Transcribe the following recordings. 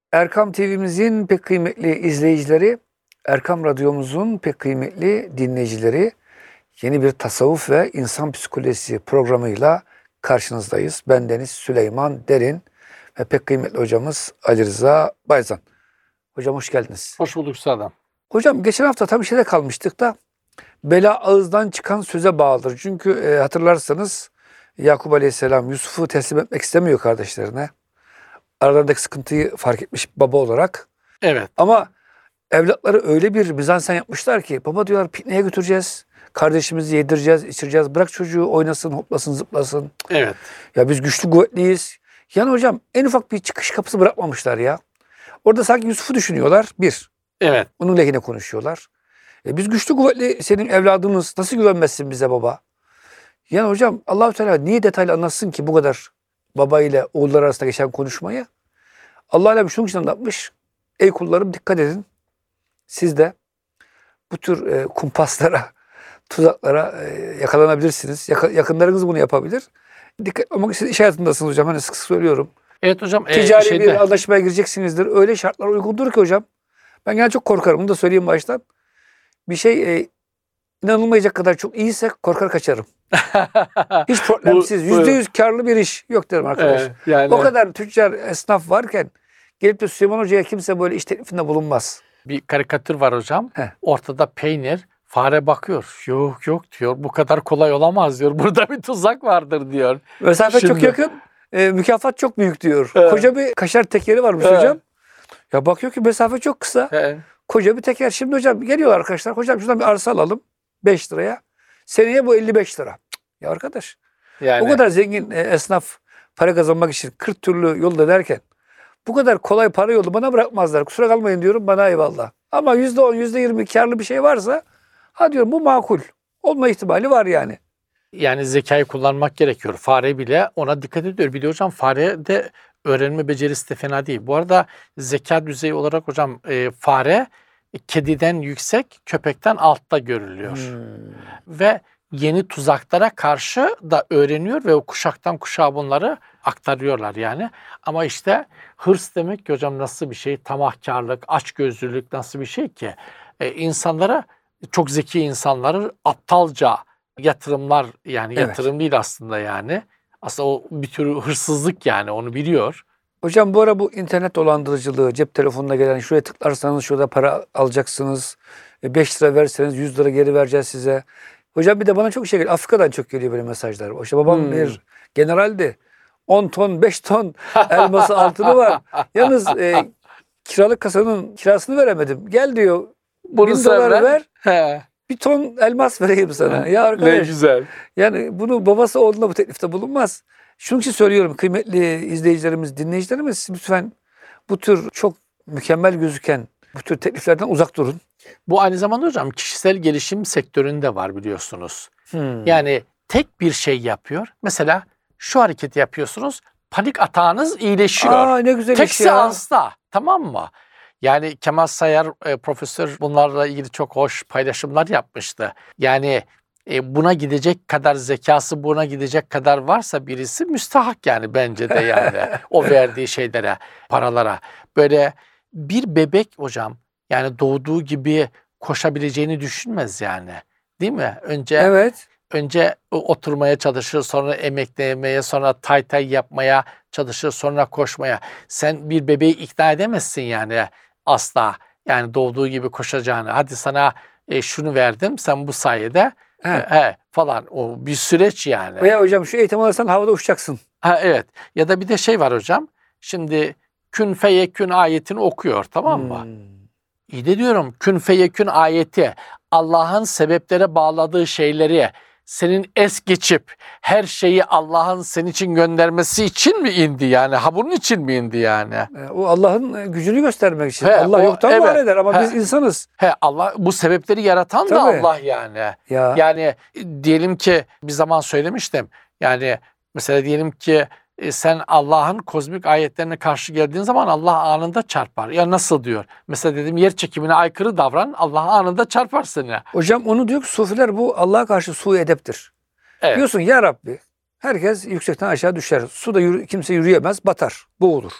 Erkam TV'mizin pek kıymetli izleyicileri, Erkam Radyomuzun pek kıymetli dinleyicileri, yeni bir tasavvuf ve insan psikolojisi programıyla karşınızdayız. Bendeniz Süleyman Derin ve pek kıymetli hocamız Ali Rıza Bayzan. Hocam hoş geldiniz. Hoş bulduk Üstadım. Hocam geçen hafta tam şeyde kalmıştık da bela ağızdan çıkan söze bağlıdır. Çünkü hatırlarsanız Yakup Aleyhisselam Yusuf'u teslim etmek istemiyor kardeşlerine. Aralarındaki sıkıntıyı fark etmiş baba olarak. Evet. Ama evlatları öyle bir mizansen yapmışlar ki baba diyorlar pikniğe götüreceğiz. Kardeşimizi yedireceğiz, içireceğiz. Bırak çocuğu oynasın, hoplasın, zıplasın. Evet. Ya biz güçlü kuvvetliyiz. Yani hocam en ufak bir çıkış kapısı bırakmamışlar ya. Orada sanki Yusuf'u düşünüyorlar. Bir. Evet. Onun lehine konuşuyorlar. Biz güçlü kuvvetli senin evladımız. Nasıl güvenmezsin bize baba? Yani hocam Allah-u Teala niye detaylı anlatsın ki bu kadar baba ile oğullar arasında geçen konuşmayı? Allah Alem şunun için anlatmış. Ey kullarım dikkat edin. Siz de bu tür kumpaslara, tuzaklara yakalanabilirsiniz. Yakınlarınız bunu yapabilir. Dikkat olmak için iş hayatındasınız hocam. Hani sık sık söylüyorum. Evet hocam. Ticari bir anlaşmaya gireceksinizdir. Öyle şartlar uygundur ki hocam. Ben yani çok korkarım. Bunu da söyleyeyim baştan. Bir şey inanılmayacak kadar çok iyiyse korkar kaçarım. Hiç problemsiz. %100 karlı bir iş yok derim arkadaş. Yani O kadar tüccar esnaf varken gelip de Süleyman Hoca'ya kimse böyle iş teklifinde bulunmaz. bir karikatür var hocam. Ortada peynir, fare bakıyor. Yok diyor. Bu kadar kolay olamaz diyor. Burada bir tuzak vardır diyor. Mesafe çok yakın. Mükafat çok büyük diyor. Evet. Koca bir kaşar tekeri varmış hocam. Ya bakıyor ki mesafe çok kısa. Koca bir teker. Şimdi hocam geliyorlar arkadaşlar. Hocam şuradan bir arsa alalım. 5 liraya. Seneye bu 55 lira. Ya arkadaş. Yani. O kadar zengin esnaf para kazanmak için 40 türlü yol derken bu kadar kolay para yolu bana bırakmazlar. Kusura kalmayın diyorum, bana eyvallah. Ama %10, %20 karlı bir şey varsa ha diyorum bu makul. Olma ihtimali var yani. Yani zekayı kullanmak gerekiyor. Fare bile ona dikkat ediyor. Bir de hocam fare de öğrenme becerisi de fena değil. Bu arada zeka düzeyi olarak hocam fare kediden yüksek, köpekten altta görülüyor. Ve yeni tuzaklara karşı da öğreniyor ve o kuşaktan kuşağa bunları aktarıyorlar yani. Ama işte hırs demek ki hocam nasıl bir şey? Tamahkarlık, açgözlülük nasıl bir şey ki? İnsanlara, çok zeki insanları aptalca yatırımlar, yani Evet. yatırım değil aslında yani. Aslında o bir tür hırsızlık yani, onu biliyor. Hocam bu ara bu internet dolandırıcılığı, cep telefonuna gelen şuraya tıklarsanız şurada para alacaksınız. 5 lira verseniz 100 lira geri vereceğiz size. Hocam bir de bana çok şey geliyor. Afrika'dan çok geliyor böyle mesajlar. İşte babam bir generaldi. 10 ton, 5 ton elması altını var. Yalnız kiralık kasanın kirasını veremedim. Gel diyor, Bunu 1000 dolar ver. He. Bir ton elmas vereyim sana. Ya arkadaş. Ne güzel. Yani bunu babası oğluna bu teklifte bulunmaz. Şunun için söylüyorum kıymetli izleyicilerimiz, dinleyicilerimiz, lütfen bu tür çok mükemmel gözüken bu tür tekliflerden uzak durun. Bu aynı zamanda hocam kişisel gelişim sektöründe var biliyorsunuz. Yani tek bir şey yapıyor. Mesela şu hareketi yapıyorsunuz, panik atağınız iyileşiyor. Aa ne güzel Tek iş ya. seansta, tamam mı? Yani Kemal Sayar profesör bunlarla ilgili çok hoş paylaşımlar yapmıştı. Yani buna gidecek kadar zekası, buna gidecek kadar varsa birisi müstahak yani, bence de yani o verdiği şeylere, paralara. Böyle bir bebek hocam yani doğduğu gibi koşabileceğini düşünmez yani. Değil mi? Önce oturmaya çalışır, sonra emeklemeye, sonra tay yapmaya çalışır, sonra koşmaya. Sen bir bebeği ikna edemezsin yani asla. Yani doğduğu gibi koşacağını. Hadi sana şunu verdim, sen bu sayede falan. O bir süreç yani. Veya hocam şu eğitim alırsan havada uçacaksın. Evet. Ya da bir de şey var hocam. Şimdi kün feyekün ayetini okuyor, tamam mı? İyi de diyorum, kün feyekün ayeti Allah'ın sebeplere bağladığı şeyleri senin es geçip her şeyi Allah'ın senin için göndermesi için mi indi yani? Ha bunun için mi indi yani? O Allah'ın gücünü göstermek için. Allah yoktan var eder ama biz insanız. Allah bu sebepleri yaratan da Allah yani. Ya. Yani diyelim ki bir zaman söylemiştim. Yani mesela diyelim ki sen Allah'ın kozmik ayetlerine karşı geldiğin zaman Allah anında çarpar. Ya nasıl diyor? Mesela dedim yer çekimine aykırı davran, Allah anında çarpar seni. Hocam onu diyor ki sufiler bu Allah'a karşı su edeptir. Evet. Diyorsun ya Rabbi herkes yüksekten aşağı düşer. Suda kimse yürüyemez, batar, boğulur.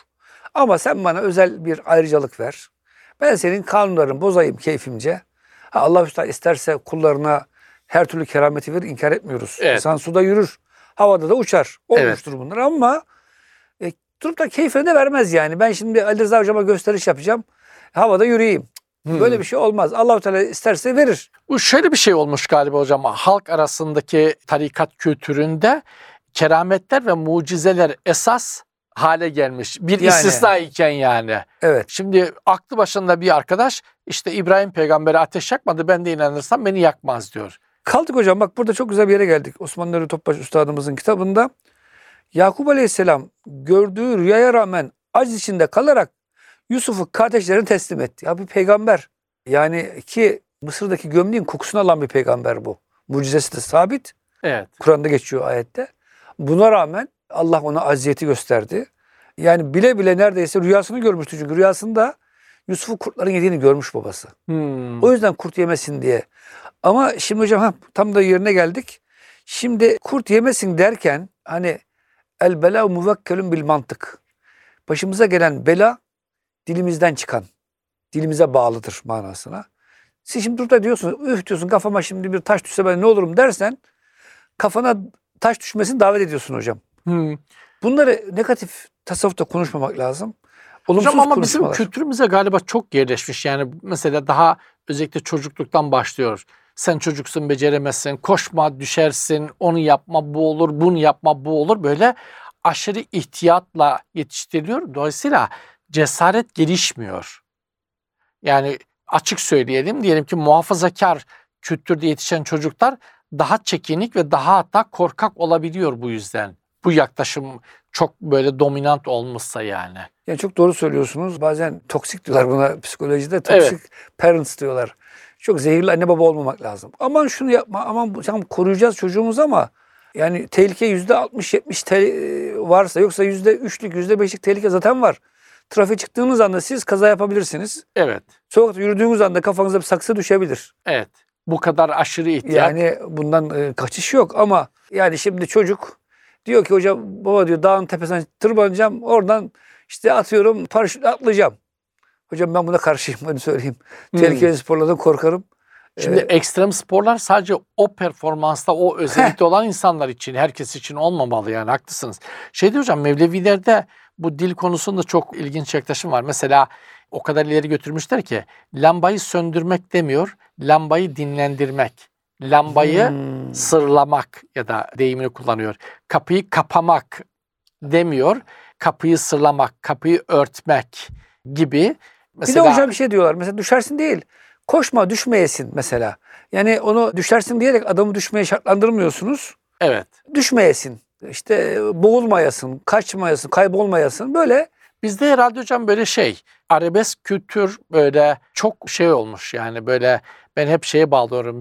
Ama sen bana özel bir ayrıcalık ver. Ben senin kanunlarını bozayım keyfimce. Ha, Allah-u Teala isterse kullarına her türlü kerameti verir, inkar etmiyoruz. Evet. İnsan suda yürür, havada da uçar. Olmuştur bunlar ama durup da keyfine de vermez yani. Ben şimdi Ali Rıza hocama gösteriş yapacağım. Havada yürüyeyim. Böyle bir şey olmaz. Allah-u Teala isterse verir. Bu şöyle bir şey olmuş galiba hocam. Halk arasındaki tarikat kültüründe kerametler ve mucizeler esas hale gelmiş. Bir Yani. istisna iken yani. Evet. Şimdi aklı başında bir arkadaş işte İbrahim peygambere ateş yakmadı, ben de inanırsam beni yakmaz diyor. Kaldık hocam, bak burada çok güzel bir yere geldik. Osman Nuri Topbaş Üstadımızın kitabında Yakup Aleyhisselam gördüğü rüyaya rağmen aciz içinde kalarak Yusuf'u kardeşlerine teslim etti. Ya bir peygamber, yani ki Mısır'daki gömleğin kokusunu alan bir peygamber bu. Mucizesi de sabit. Evet. Kur'an'da geçiyor ayette. Buna rağmen Allah ona aziyeti gösterdi. Yani bile bile neredeyse rüyasını görmüştü. Çünkü rüyasında Yusuf'u kurtların yediğini görmüş babası. O yüzden kurt yemesin diye. Ama şimdi hocam tam da yerine geldik. Şimdi kurt yemesin derken hani el bela muvekkelun bil mantık. Başımıza gelen bela dilimizden çıkan, dilimize bağlıdır manasına. Siz şimdi burada diyorsunuz, üf diyorsun, kafama şimdi bir taş düşse ben ne olurum dersen, kafana taş düşmesini davet ediyorsun hocam. Bunları negatif tasavvufta konuşmamak lazım. Olumsuz Hocam ama bizim konuşmalar. kültürümüze galiba çok yerleşmiş. Yani mesela daha özellikle çocukluktan başlıyor. Sen çocuksun, beceremezsin, koşma, düşersin, onu yapma, bu olur, bunu yapma, bu olur. Böyle aşırı ihtiyatla yetiştiriliyor. Dolayısıyla cesaret gelişmiyor. Yani açık söyleyelim, diyelim ki muhafazakar kültürde yetişen çocuklar daha çekinik ve daha hatta korkak olabiliyor bu yüzden. Bu yaklaşım çok böyle dominant olmuşsa yani. Yani çok doğru söylüyorsunuz. Bazen toksik diyorlar buna psikolojide. Toksik parents diyorlar. Çok zehirli anne baba olmamak lazım. Aman şunu yapma, aman tamam koruyacağız çocuğumuzu ama yani tehlike %60-70 varsa, yoksa %3'lük %5'lik tehlike zaten var. Trafiğe çıktığınız anda siz kaza yapabilirsiniz. Evet. Sokakta yürüdüğünüz anda kafanıza bir saksı düşebilir. Evet. Bu kadar aşırı ihtiyat. Yani bundan kaçış yok ama yani şimdi çocuk diyor ki hocam, baba diyor, dağın tepesine tırmanacağım, oradan işte atıyorum paraşütle atlayacağım. Hocam ben buna karşıyım, onu söyleyeyim. Tehlikeli sporlardan korkarım. Şimdi ekstrem sporlar sadece o performansta, o özellikle olan insanlar için, herkes için olmamalı yani, haklısınız. Hocam, Mevlevilerde bu dil konusunda çok ilginç yaklaşım var. Mesela o kadar ileri götürmüşler ki lambayı söndürmek demiyor, lambayı dinlendirmek. Lambayı sırlamak ya da deyimini kullanıyor. Kapıyı kapamak demiyor, kapıyı sırlamak, kapıyı örtmek gibi. Mesela, bir de hocam bir şey diyorlar. Mesela düşersin değil, koşma düşmeyesin mesela. Yani onu düşersin diyerek adamı düşmeye şartlandırmıyorsunuz. evet. Düşmeyesin. İşte boğulmayasın, kaçmayasın, kaybolmayasın. Böyle. Bizde herhalde hocam böyle arabesk kültür böyle çok olmuş yani, böyle ben hep bağlıyorum.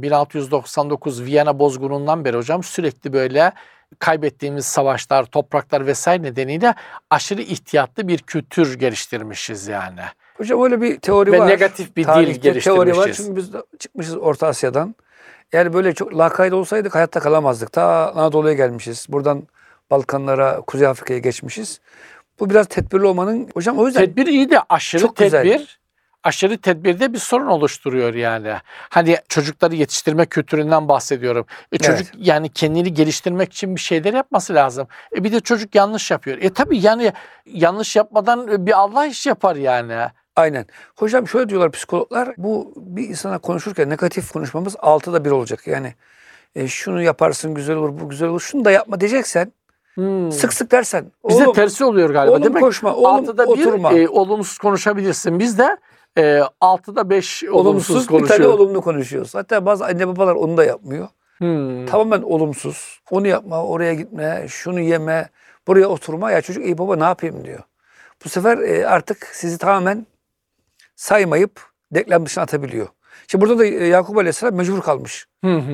1699 Viyana bozgunundan beri hocam sürekli böyle kaybettiğimiz savaşlar, topraklar vesaire nedeniyle aşırı ihtiyatlı bir kültür geliştirmişiz yani. Hocam öyle bir teori Ve var. negatif bir dil Tarihte geliştirmişiz. teori var, çünkü biz de çıkmışız Orta Asya'dan. Yani böyle çok lakayt olsaydık hayatta kalamazdık. Ta Anadolu'ya gelmişiz. Buradan Balkanlara, Kuzey Afrika'ya geçmişiz. Bu biraz tedbirli olmanın, hocam o yüzden. Tedbir iyi de aşırı çok tedbir, güzel. aşırı tedbirde bir sorun oluşturuyor yani. Hani çocukları yetiştirme kültüründen bahsediyorum. Çocuk yani kendini geliştirmek için bir şeyler yapması lazım. Bir de çocuk yanlış yapıyor. Tabii yani yanlış yapmadan bir Allah iş yapar yani. Aynen. Hocam şöyle diyorlar psikologlar, bu bir insana konuşurken negatif konuşmamız 6'da 1 olacak. Yani şunu yaparsın güzel olur, bu güzel olur, şunu da yapma diyeceksen, sık sık dersen. Bize Oğlum, tersi oluyor galiba, oğlum değil mi? koşma, oğlum 6'da 1 oturma. Olumsuz konuşabilirsin. Biz de 6'da 5 olumsuz Bir tane konuşuyoruz. olumlu konuşuyoruz. Hatta bazı anne babalar onu da yapmıyor. Tamamen olumsuz. Onu yapma, oraya gitme, şunu yeme, buraya oturma. Ya çocuk iyi baba ne yapayım diyor. Bu sefer artık sizi tamamen saymayıp denklem dışına atabiliyor. Şimdi burada da Yakup Aleyhisselam mecbur kalmış.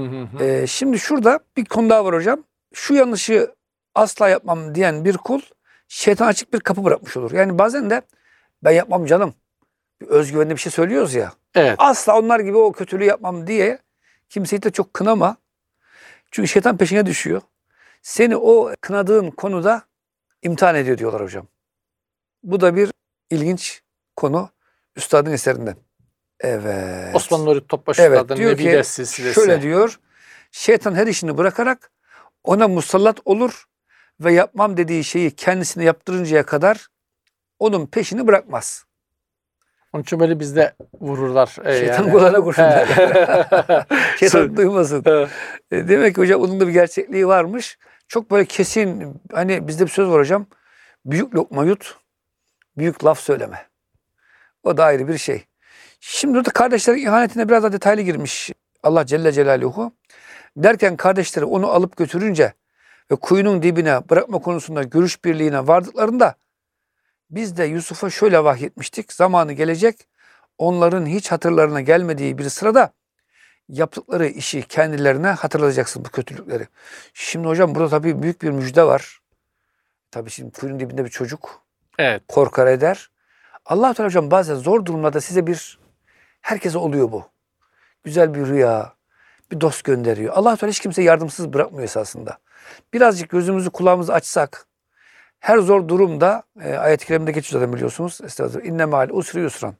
Şimdi şurada bir konu daha var hocam. Şu yanlışı asla yapmam diyen bir kul şeytan açık bir kapı bırakmış olur. Yani bazen de ben yapmam canım, özgüvenli bir şey söylüyoruz ya. Evet. Asla onlar gibi o kötülüğü yapmam diye kimseyi de çok kınama. Çünkü şeytan peşine düşüyor. Seni o kınadığın konuda imtihan ediyor diyorlar hocam. Bu da bir İlginç konu üstadın eserinden. Evet. Osman Nuri Topbaş Evet, Üstad'ın diyor ki Nebide silsilesi. şöyle diyor. Şeytan her işini bırakarak ona musallat olur ve yapmam dediği şeyi kendisine yaptırıncaya kadar onun peşini bırakmaz. Onun için böyle bizde vururlar. Şeytan Yani. kulağına kurşun He. derler. Şeytan duymasın. Demek ki hocam onun da bir gerçekliği varmış. Çok böyle kesin, hani bizde bir söz var hocam. Büyük lokma yut, büyük laf söyleme. O da ayrı bir şey. Şimdi burada kardeşlerin ihanetine biraz daha detaylı girmiş Allah Celle Celaluhu. Derken kardeşleri onu alıp götürünce ve kuyunun dibine bırakma konusunda görüş birliğine vardıklarında biz de Yusuf'a şöyle vahyetmiştik. Zamanı gelecek, onların hiç hatırlarına gelmediği bir sırada yaptıkları işi kendilerine hatırlayacaksın, bu kötülükleri. Şimdi hocam burada tabii büyük bir müjde var. Tabii şimdi kuyunun dibinde bir çocuk Evet. korkar eder. Allah-u Teala hocam bazen zor durumlarda size herkese oluyor bu. Güzel bir rüya, bir dost gönderiyor. Allah-u Teala hiç kimseyi yardımsız bırakmıyor esasında. Birazcık gözümüzü kulağımızı açsak, her zor durumda, ayet-i kerimde geçiyor zaten biliyorsunuz. Estağfurullah. İnne ma'al usri yusran.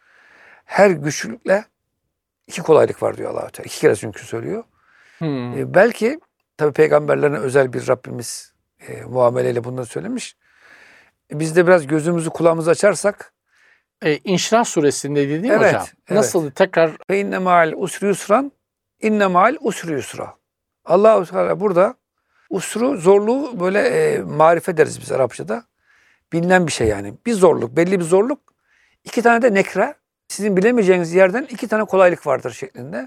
Her güçlükle iki kolaylık var diyor Allah-u Teala. İki kere çünkü söylüyor. Belki tabii peygamberlerine özel bir Rabbimiz muameleyle bunları söylemiş. Biz de biraz gözümüzü kulağımızı açarsak. İnşirah suresinde değil mi Evet, hocam? evet. Nasıl tekrar? Ve inne ma'al usri yusran, inne ma'al usri yusra. Allah-u Teala burada usru, zorluğu böyle marifet deriz biz Arapçada. Bilinen bir şey yani. Bir zorluk, belli bir zorluk. İki tane de nekre. Sizin bilemeyeceğiniz yerden iki tane kolaylık vardır şeklinde.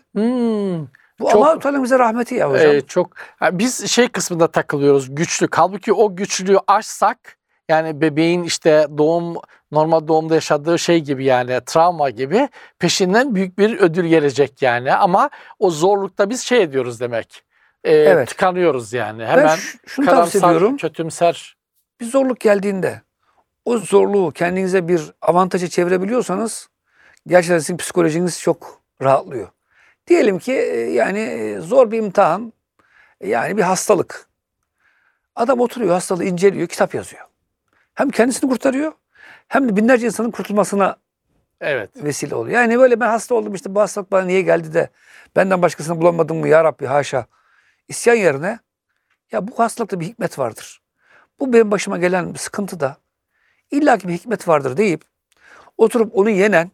Bu Çok- Allah-u Teala'nın bize rahmeti ya hocam. Çok biz şey kısmında takılıyoruz, güçlük. Halbuki o güçlüğü aşsak, yani bebeğin işte normal doğumda yaşadığı şey gibi, yani travma gibi, peşinden büyük bir ödül gelecek yani. Ama o zorlukta biz şey ediyoruz demek. Evet. Tıkanıyoruz yani. Ben Hemen şunu tavsiye karamsar, ediyorum. kötümser. Bir zorluk geldiğinde o zorluğu kendinize bir avantaja çevirebiliyorsanız gerçekten sizin psikolojiniz çok rahatlıyor. Diyelim ki yani zor bir imtihan, yani bir hastalık. Adam oturuyor, hastalığı inceliyor, kitap yazıyor. Hem kendisini kurtarıyor hem de binlerce insanın kurtulmasına Evet. vesile oluyor. Yani böyle ben hasta oldum, işte bu hastalık bana niye geldi de benden başkasını bulamadım mı ya Rabbi, haşa. İsyan yerine ya bu hastalıkta bir hikmet vardır. Bu benim başıma gelen bir sıkıntı da illaki bir hikmet vardır deyip oturup onu yenen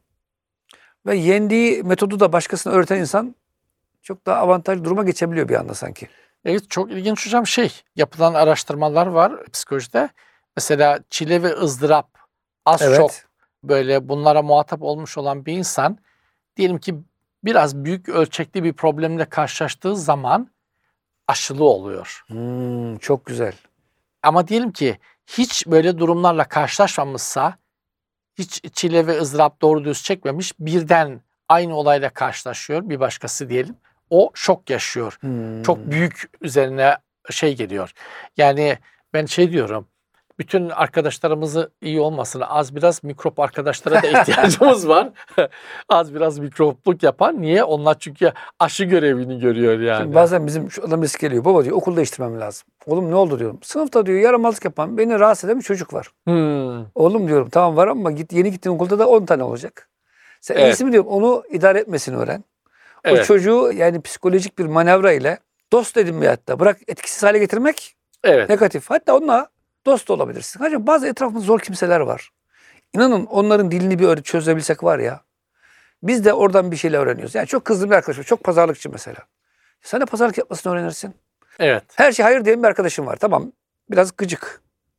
ve yendiği metodu da başkasına öğreten insan çok daha avantajlı duruma geçebiliyor bir anda sanki. Evet, çok ilginç hocam, yapılan araştırmalar var psikolojide. Mesela çile ve ızdırap az Evet. çok böyle bunlara muhatap olmuş olan bir insan, diyelim ki biraz büyük ölçekli bir problemle karşılaştığı zaman aşılı oluyor. Çok güzel. Ama diyelim ki hiç böyle durumlarla karşılaşmamışsa, hiç çile ve ızdırap doğru düz çekmemiş, birden aynı olayla karşılaşıyor bir başkası diyelim. O şok yaşıyor. Çok büyük üzerine geliyor. Yani ben diyorum, bütün arkadaşlarımızı iyi olmasın, az biraz mikrop arkadaşlara da ihtiyacımız var. Az biraz mikropluk yapan. Niye? Onlar çünkü aşı görevini görüyor yani. Şimdi bazen bizim şu adam birisi geliyor. Baba diyor, okul değiştirmem lazım. Oğlum ne oldu diyorum. Sınıfta diyor yaramazlık yapan, beni rahatsız eden bir çocuk var. Oğlum diyorum, tamam var ama yeni gittiğin okulda da 10 tane olacak. Sen Evet. iyisi mi diyorum, onu idare etmesini öğren. O Evet. çocuğu yani psikolojik bir manevra ile dost edinmeyi, hatta bırak etkisiz hale getirmek Evet. negatif. Hatta onunla dost da olabilirsin. Hacım bazı etrafımızda zor kimseler var. İnanın onların dilini bir çözebilsek var ya. Biz de oradan bir şeyler öğreniyoruz. Yani çok kızdığım bir arkadaşım, çok pazarlıkçı mesela. Sen de pazarlık yapmasını öğrenirsin. Evet. Her şey hayır diyen bir arkadaşım var. Tamam, biraz gıcık.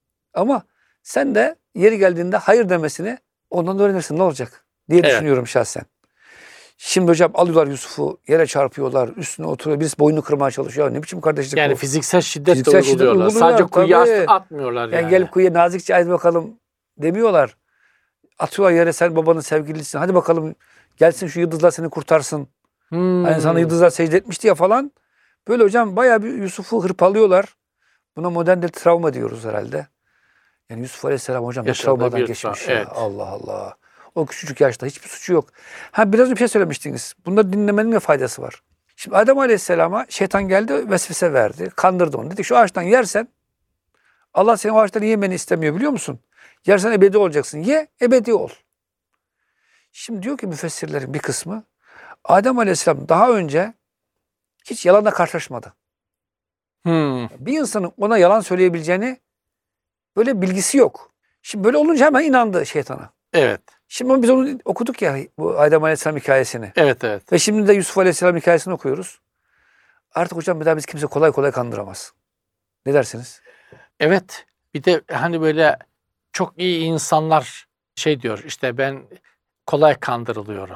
Ama sen de yeri geldiğinde hayır demesini ondan da öğrenirsin, ne olacak diye Evet. düşünüyorum şahsen. Şimdi hocam alıyorlar Yusuf'u, yere çarpıyorlar, üstüne oturuyor. Birisi boynunu kırmaya çalışıyor. Ne biçim kardeşlik Yani bu? fiziksel şiddet Fiziksel de şiddet uyguluyorlar. uyguluyorlar, Sadece kuyuya tabii. atmıyorlar yani. Yani gelip kuyuya nazikçe hadi bakalım demiyorlar. Atıyorlar yere, sen babanın sevgilisisin. Hadi bakalım gelsin şu yıldızlar seni kurtarsın. Hani sana yıldızlar secde etmişti ya falan. Böyle hocam bayağı bir Yusuf'u hırpalıyorlar. Buna modern travma diyoruz herhalde. Yani Yusuf Aleyhisselam hocam bir travmadan geçmiş ya. Evet. Allah Allah. O küçücük yaşta hiçbir suçu yok. Biraz bir şey söylemiştiniz. Bunları dinlemenin ne faydası var? Şimdi Adem Aleyhisselam'a şeytan geldi, vesvese verdi. Kandırdı onu. Dedi şu ağaçtan yersen Allah senin o ağaçtan yemeni istemiyor, biliyor musun? Yarın sen ebedi olacaksın. Ye, ebedi ol. Şimdi diyor ki müfessirlerin bir kısmı, Adem Aleyhisselam daha önce hiç yalanla karşılaşmadı. Bir insanın ona yalan söyleyebileceğini böyle bilgisi yok. Şimdi böyle olunca hemen inandı şeytana. Evet. Şimdi biz onu okuduk ya, bu Adem Aleyhisselam hikayesini. Evet, evet. Ve şimdi de Yusuf Aleyhisselam hikayesini okuyoruz. Artık hocam bir daha biz kimse kolay kolay kandıramaz. Ne dersiniz? Evet. Bir de hani böyle çok iyi insanlar şey diyor, işte ben kolay kandırılıyorum.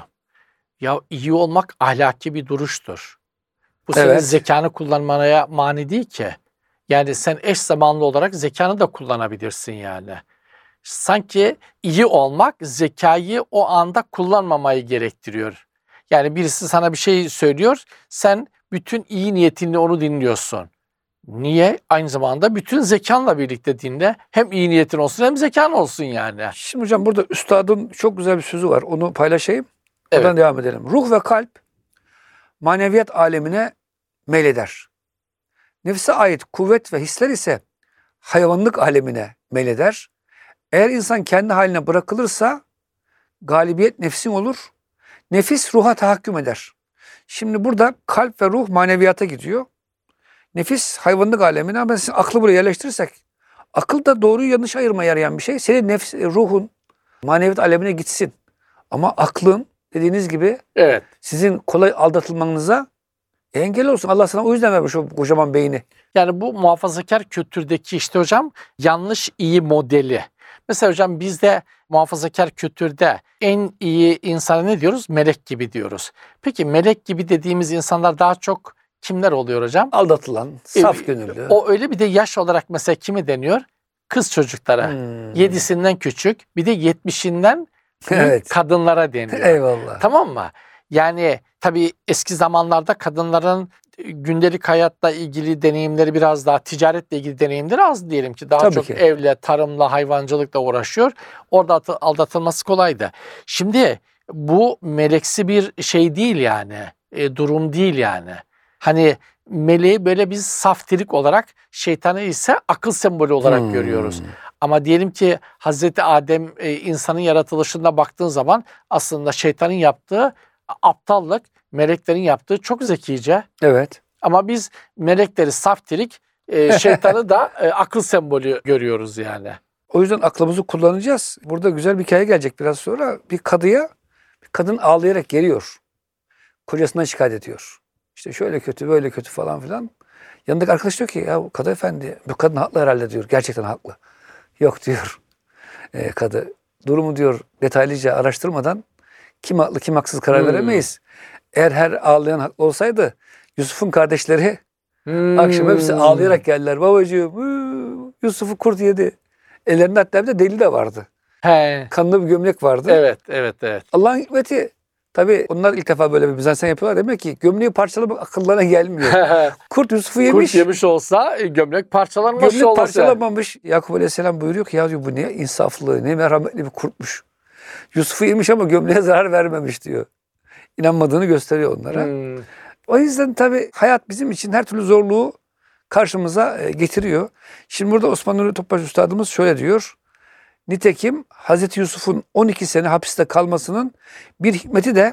Ya iyi olmak ahlaki bir duruştur. Bu senin Evet. zekanı kullanmaya mani değil ki. Yani sen eş zamanlı olarak zekanı da kullanabilirsin yani. Sanki iyi olmak zekayı o anda kullanmamayı gerektiriyor. Yani birisi sana bir şey söylüyor, sen bütün iyi niyetinle onu dinliyorsun. Niye? Aynı zamanda bütün zekanla birlikte dinle. Hem iyi niyetin olsun hem zekan olsun yani. Şimdi hocam burada üstadın çok güzel bir sözü var. Onu paylaşayım. Evet. Oradan devam edelim. Ruh ve kalp maneviyat alemine meyleder. Nefse ait kuvvet ve hisler ise hayvanlık alemine meyleder. Eğer insan kendi haline bırakılırsa galibiyet nefsin olur. Nefis ruha tahakküm eder. Şimdi burada kalp ve ruh maneviyata gidiyor. Nefis hayvanlık alemine, ama siz aklı buraya yerleştirirsek, akıl da doğruyu yanlış ayırmaya yarayan bir şey. Senin ruhun maneviyat alemine gitsin. Ama aklın dediğiniz gibi Evet. sizin kolay aldatılmanıza engel olsun. Allah sana o yüzden vermiş o kocaman beyni. Yani bu muhafazakar kültürdeki işte hocam yanlış iyi modeli. Mesela hocam bizde muhafazakar kültürde en iyi insana ne diyoruz? Melek gibi diyoruz. Peki melek gibi dediğimiz insanlar daha çok kimler oluyor hocam? Aldatılan, saf gönüllü. O öyle, bir de yaş olarak mesela kimi deniyor? Kız çocuklara. 7'sinden küçük, bir de 70'inden Evet. kadınlara deniyor. Eyvallah. Tamam mı? Yani tabii eski zamanlarda kadınların gündelik hayatla ilgili deneyimleri biraz daha, ticaretle ilgili deneyimleri az diyelim ki. Daha Tabii çok ki. evle, tarımla, hayvancılıkla uğraşıyor. Orada aldatılması kolaydı. Şimdi bu meleksi bir şey değil yani. Durum değil yani. Hani meleği böyle biz saftirik olarak, şeytanı ise akıl sembolü olarak görüyoruz. Ama diyelim ki Hazreti Adem insanın yaratılışına baktığın zaman aslında şeytanın yaptığı aptallık, meleklerin yaptığı çok zekice. Evet. Ama biz melekleri saftirik, şeytanı da akıl sembolü görüyoruz yani. O yüzden aklımızı kullanacağız. Burada güzel bir hikaye gelecek biraz sonra. Bir kadın ağlayarak geliyor. Kocasından şikayet ediyor. İşte şöyle kötü, böyle kötü falan filan. Yanındaki arkadaş diyor ki, ya Kadı Efendi, bu kadın haklı herhalde diyor. Gerçekten haklı. Yok diyor kadı. Durumu diyor detaylıca araştırmadan kim haklı kim haksız karar veremeyiz. Eğer her ağlayan haklı olsaydı Yusuf'un kardeşleri akşam hepsi ağlayarak geldiler. Babacığım Yusuf'u kurt yedi. Ellerinde hatta bir de deli de vardı. He. Kanlı bir gömlek vardı. Evet. Allah'ın hikmeti. Tabii onlar ilk defa böyle bir mizansen yapıyorlar. Demek ki gömleği parçalamak akıllarına gelmiyor. Kurt Yusuf'u yemiş. Kurt yemiş olsa gömlek parçalanmış Gömlek olması. parçalanmamış. Yakup Aleyhisselam buyuruyor ki, ya diyor, bu ne insaflı, ne merhametli bir kurtmuş. Yusuf'u yemiş ama gömleğe zarar vermemiş diyor. İnanmadığını gösteriyor onlara. O yüzden tabii hayat bizim için her türlü zorluğu karşımıza getiriyor. Şimdi burada Osman Nuri Topbaş Üstadımız şöyle diyor. Nitekim Hazreti Yusuf'un 12 sene hapiste kalmasının bir hikmeti de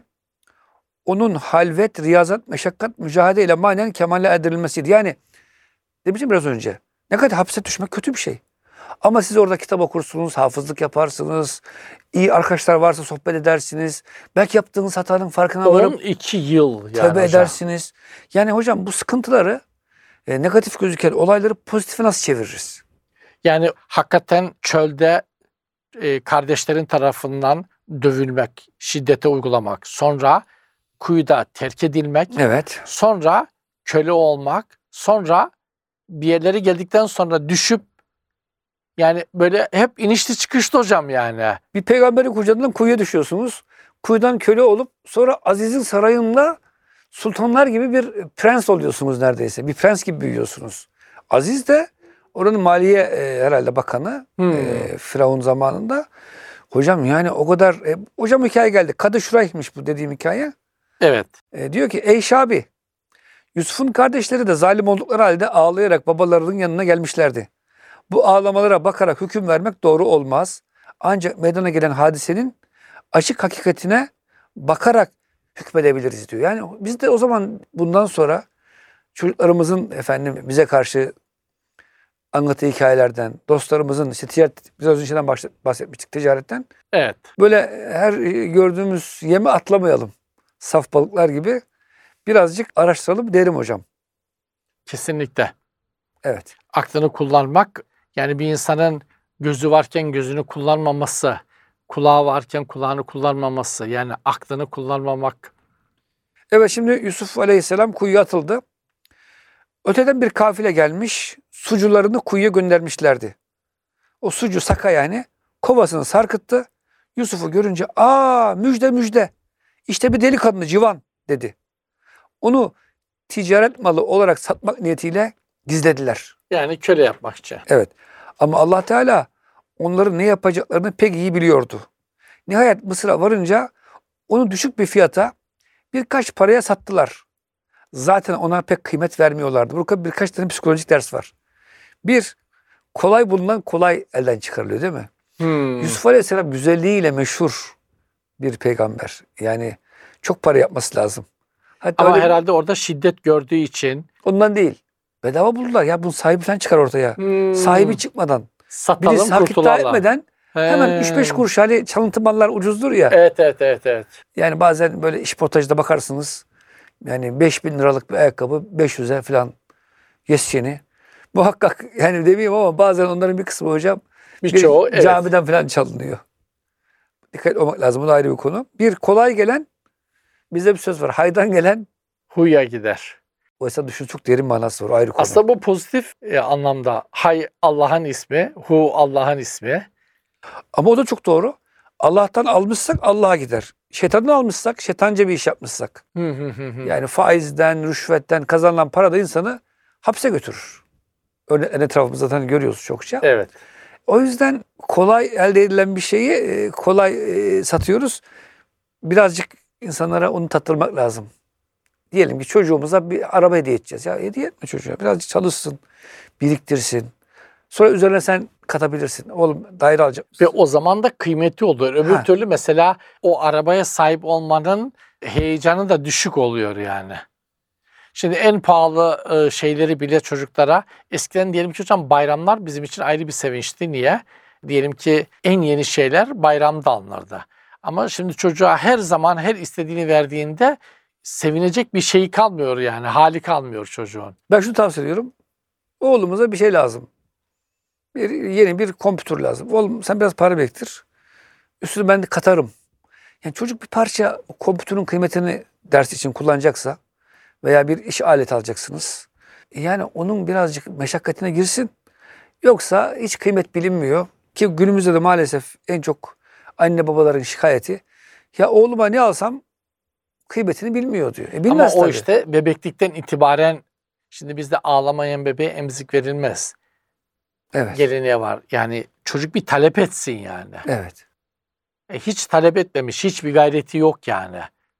onun halvet, riyazat, meşakkat, mücadele ile manen kemale erdirilmesiydi. Yani demiştim biraz önce, ne kadar hapse düşmek kötü bir şey. Ama siz orada kitap okursunuz, hafızlık yaparsınız, iyi arkadaşlar varsa sohbet edersiniz. Belki yaptığınız hatanın farkına varıp 12 yıl yani tövbe hocam. edersiniz. Yani hocam bu sıkıntıları, negatif gözüken olayları pozitife nasıl çeviririz? Yani hakikaten çölde kardeşlerin tarafından dövülmek, şiddete uygulamak, sonra kuyuda terk edilmek, Evet. sonra köle olmak, sonra bir yerlere geldikten sonra düşüp, yani böyle hep inişli çıkışlı hocam yani. Bir peygamberin kucağından kuyuya düşüyorsunuz. Kuyudan köle olup sonra Aziz'in sarayında sultanlar gibi bir prens oluyorsunuz neredeyse. Bir prens gibi büyüyorsunuz. Aziz de oranın maliye herhalde bakanı Firavun zamanında. Hocam yani o kadar... hocam hikaye geldi. Kadı Şurayh'miş bu dediğim hikaye. Evet. Diyor ki, ey Şabi, Yusuf'un kardeşleri de zalim oldukları halde ağlayarak babalarının yanına gelmişlerdi. Bu ağlamalara bakarak hüküm vermek doğru olmaz. ancak meydana gelen hadisenin açık hakikatine bakarak hükmedebiliriz diyor. Yani biz de o zaman bundan sonra çocuklarımızın efendim bize karşı anlattığı hikayelerden, dostlarımızın işte ticaret, biraz önceden bahsetmiştik ticaretten. Evet. Böyle her gördüğümüz yeme atlamayalım. Saf balıklar gibi birazcık araştıralım derim hocam. Kesinlikle. Evet. Aklını kullanmak, yani bir insanın gözü varken gözünü kullanmaması, kulağı varken kulağını kullanmaması, yani aklını kullanmamak. Evet, şimdi Yusuf Aleyhisselam kuyuya atıldı. Öteden bir kafile gelmiş, sucularını kuyuya göndermişlerdi. O sucu Saka yani kovasını sarkıttı. Yusuf'u görünce aa müjde müjde işte bir delikanlı civan dedi. Onu ticaret malı olarak satmak niyetiyle gizlediler. Yani köle yapmak için. Evet, ama Allah Teala onların ne yapacaklarını pek iyi biliyordu. Nihayet Mısır'a varınca onu düşük bir fiyata birkaç paraya sattılar. Zaten ona pek kıymet vermiyorlardı. Burada birkaç tane psikolojik ders var. Bir, kolay bulunan kolay elden çıkarılıyor değil mi? Yusuf Aleyhisselam güzelliğiyle meşhur bir peygamber. Yani çok para yapması lazım. Hatta Ama öyle, herhalde orada şiddet gördüğü için. ondan değil. Bedava buldular. Ya bunun sahibi falan çıkar ortaya. Sahibi çıkmadan, Satalım, birisi hak iddia kurtulalım. etmeden hemen 3-5 kuruş, hani çalıntı mallar ucuzdur ya. Evet. Yani bazen böyle işportajda bakarsınız. Yani 5.000 liralık bir ayakkabı 500'e falan yeni. Muhakkak yani demeyeyim ama bazen onların bir kısmı hocam Birçoğu bir camiden falan çalınıyor. Dikkat olmak lazım. Bu da ayrı bir konu. Bir, kolay gelen, bizde bir söz var. Haydan gelen huya gider. oysa düşün, çok derin manası var. Ayrı konu. Aslında bu pozitif anlamda. Hay Allah'ın ismi, hu Allah'ın ismi. Ama o da çok doğru. Allah'tan almışsak Allah'a gider. Şeytandan almışsak, şeytanca bir iş yapmışsak. Yani faizden, rüşvetten kazanılan para da insanı hapse götürür. Örnekten etrafımızda zaten görüyoruz çokça. Evet. O yüzden kolay elde edilen bir şeyi kolay satıyoruz. Birazcık insanlara onu tattırmak lazım. Diyelim ki çocuğumuza bir araba hediye edeceğiz. Ya hediye etme çocuğa. Birazcık çalışsın, biriktirsin. Sonra üzerine sen katabilirsin. Oğlum daire alacak mısın? Ve o zaman da kıymeti olur. Öbür Ha. türlü mesela o arabaya sahip olmanın heyecanı da düşük oluyor yani. Şimdi en pahalı şeyleri bile çocuklara, eskiden diyelim ki hocam bayramlar bizim için ayrı bir sevinçti. Niye? Diyelim ki en yeni şeyler bayramda alınırdı. Ama şimdi çocuğa her zaman her istediğini verdiğinde sevinecek bir şey kalmıyor yani. Hali kalmıyor çocuğun. Ben şunu tavsiye ediyorum. Oğlumuza bir şey lazım. Yeni bir kompütür lazım. Oğlum sen biraz para biriktir. Üstüne ben de katarım. Yani çocuk bir parça kompütürün kıymetini ders için kullanacaksa veya bir iş aleti alacaksınız. Yani onun birazcık meşakkatine girsin. Yoksa hiç kıymet bilinmiyor. Ki günümüzde de maalesef en çok anne babaların şikayeti. Ya oğluma ne alsam kıymetini bilmiyor diyor. Ama Bilmez o tabii. işte bebeklikten itibaren, şimdi bizde ağlamayan bebeğe emzik verilmez. Evet. Geleneği var. Yani çocuk bir talep etsin yani. Evet. Hiç talep etmemiş, hiçbir gayreti yok yani.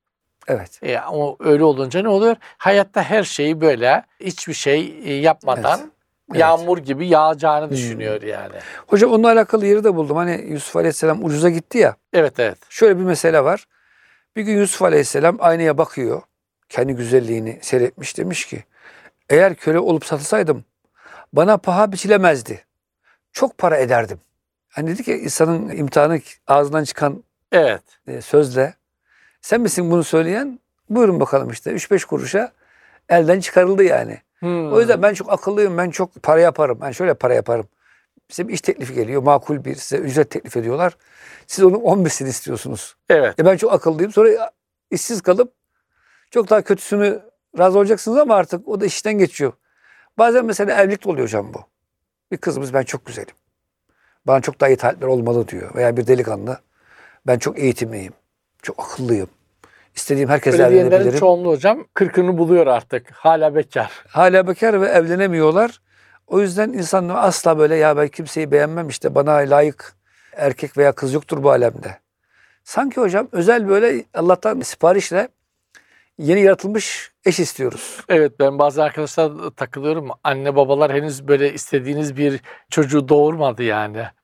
Evet. O öyle olunca ne oluyor? Hayatta her şeyi böyle hiçbir şey yapmadan Evet. yağmur gibi yağacağını düşünüyor yani. Hocam onunla alakalı yeri de buldum. Hani Yusuf Aleyhisselam ucuza gitti ya. Evet. Şöyle bir mesele var. Bir gün Yusuf Aleyhisselam aynaya bakıyor. Kendi güzelliğini seyretmiş, demiş ki eğer köle olup satılsaydım bana paha biçilemezdi. Çok para ederdim. Hani dedi ki insanın imtihanı ağzından çıkan Evet. sözle. Sen misin bunu söyleyen? Buyurun bakalım işte 3-5 kuruşa elden çıkarıldı yani. O yüzden ben çok akıllıyım, ben çok para yaparım. Ben şöyle para yaparım. Size bir iş teklifi geliyor, makul bir, size ücret teklif ediyorlar. Siz onun 15'ini istiyorsunuz. Evet. Ben çok akıllıyım. Sonra işsiz kalıp çok daha kötüsünü razı olacaksınız ama artık o da işten geçiyor. Bazen mesela evlilik de oluyor hocam bu. Bir kızımız ben çok güzelim. Bana çok daha iyi talepler olmalı diyor. Veya bir delikanlı ben çok eğitimliyim. Çok akıllıyım. İstediğim herkesle Öyle diyenlerin evlenebilirim. çoğunluğu hocam 40'ını buluyor artık. Hala bekar. Hala bekar ve evlenemiyorlar. O yüzden insanlar asla böyle ya ben kimseyi beğenmem işte bana layık erkek veya kız yoktur bu alemde. Sanki hocam özel böyle Allah'tan siparişle yeni yaratılmış eş istiyoruz. Evet, ben bazı arkadaşlar takılıyorum. Anne babalar henüz böyle istediğiniz bir çocuğu doğurmadı yani.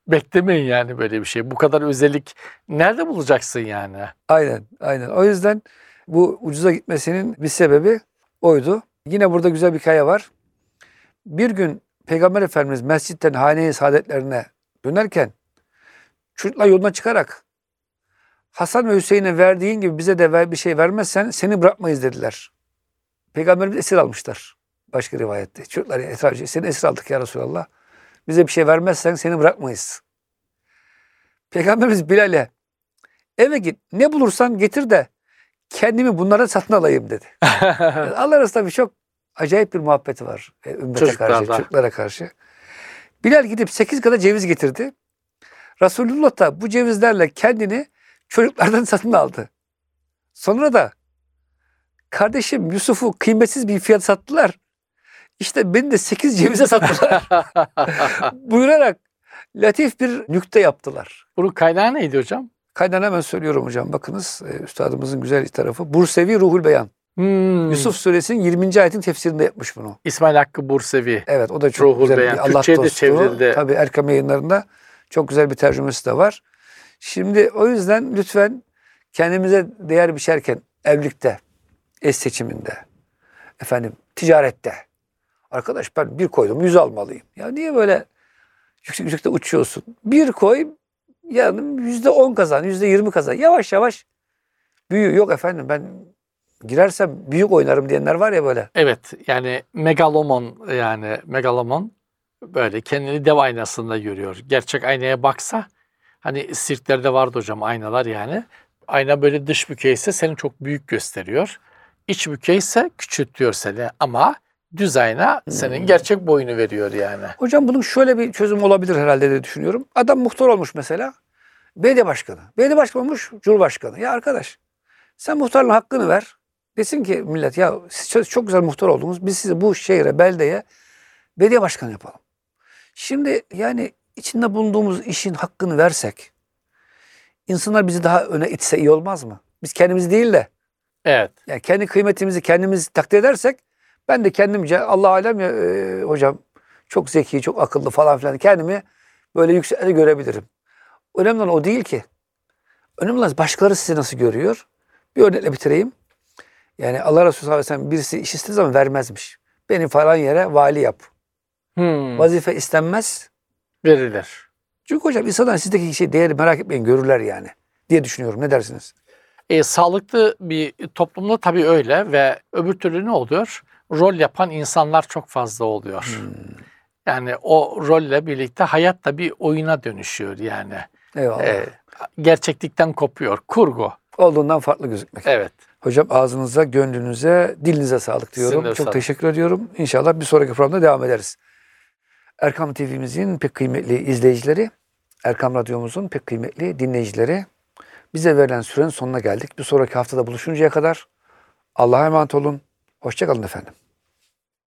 Beklemeyin yani böyle bir şey. Bu kadar özellik nerede bulacaksın yani? Aynen, aynen. O yüzden bu ucuza gitmesinin bir sebebi oydu. Yine burada güzel bir hikaye var. Bir gün Peygamber Efendimiz mescitten hane-i saadetlerine dönerken çocuklar yoluna çıkarak Hasan ve Hüseyin'e verdiğin gibi bize de bir şey vermezsen seni bırakmayız dediler. Peygamberimiz esir almışlar. Başka rivayette. Çocuklar etrafı seni esir aldık ya Resulallah. Bize bir şey vermezsen seni bırakmayız. Peygamberimiz Bilal'e eve git ne bulursan getir de kendimi bunlara satın alayım dedi. Yani Allah arasında bir çok acayip bir muhabbeti var. Ümmete karşı, çocuklara karşı. Bilal gidip 8 kadar ceviz getirdi. Resulullah da bu cevizlerle kendini çocuklardan satın aldı. Sonra da kardeşim Yusuf'u kıymetsiz bir fiyat sattılar. İşte beni de 8 cevize sattılar. Buyurarak latif bir nükte yaptılar. Bunun kaynağı neydi hocam? Kaynağını hemen söylüyorum hocam. Bakınız üstadımızın güzel tarafı. Bursevi Ruhul Beyan. Yusuf Suresinin 20. ayetin tefsirinde yapmış bunu. İsmail Hakkı Bursevi. Evet, o da çok Ruhul güzel Beyan. bir Allah Türkçe'ye de dostu. çevrildi. Tabii Erkam Yayınları'nda çok güzel bir tercümesi de var. Şimdi o yüzden lütfen kendimize değer biçerken evlilikte, eş seçiminde, efendim ticarette. Arkadaş ben bir koydum 100 almalıyım. Ya niye böyle yüksekte uçuyorsun? Bir koy yanım %10 kazan, %20 kazan. Yavaş yavaş büyüyor. Yok efendim ben girersem büyük oynarım diyenler var ya böyle. Evet yani megalomon böyle kendini dev aynasında görüyor. Gerçek aynaya baksa hani sirklerde vardı hocam aynalar yani. Ayna böyle dış bükeyse seni çok büyük gösteriyor. İç bükeyse küçültüyor seni ama düz ayna senin gerçek boyunu veriyor yani. Hocam bunun şöyle bir çözüm olabilir herhalde diye düşünüyorum. Adam muhtar olmuş mesela. Belediye başkanı. Belediye başkanı olmuş Cumhurbaşkanı. Ya arkadaş sen muhtarlığın hakkını ver. Desin ki millet ya siz çok güzel muhtar oldunuz. Biz sizi bu şehre, beldeye belediye başkanı yapalım. Şimdi yani içinde bulunduğumuz işin hakkını versek insanlar bizi daha öne itse iyi olmaz mı? Biz kendimizi değil de Evet. yani kendi kıymetimizi kendimiz takdir edersek ben de kendimce Allah alem ya hocam çok zeki, çok akıllı falan filan kendimi böyle yüksekte görebilirim. Önemli olan o değil ki. Önemli olan başkaları sizi nasıl görüyor? Bir örnekle bitireyim. Yani Allah Resulü sallallahu aleyhi ve sellem birisi iş istediği zaman vermezmiş. Beni falan yere vali yap. Vazife istenmez. Verilir. Çünkü hocam insanlar sizdeki şey değeri merak etmeyin görürler yani diye düşünüyorum. Ne dersiniz? Sağlıklı bir toplumda tabii öyle ve öbür türlü ne oluyor? Rol yapan insanlar çok fazla oluyor. Yani o rolle birlikte hayat da bir oyuna dönüşüyor yani. Eyvallah. Gerçeklikten kopuyor. Kurgu. Olduğundan farklı gözükmek. Evet. Hocam ağzınıza, gönlünüze, dilinize sağlık diyorum. Sizin de Çok sağlık. teşekkür ediyorum. İnşallah bir sonraki programda devam ederiz. Erkam TV'mizin pek kıymetli izleyicileri, Erkam Radyomuzun pek kıymetli dinleyicileri, bize verilen sürenin sonuna geldik. Bir sonraki haftada buluşuncaya kadar Allah'a emanet olun. Hoşça kalın efendim.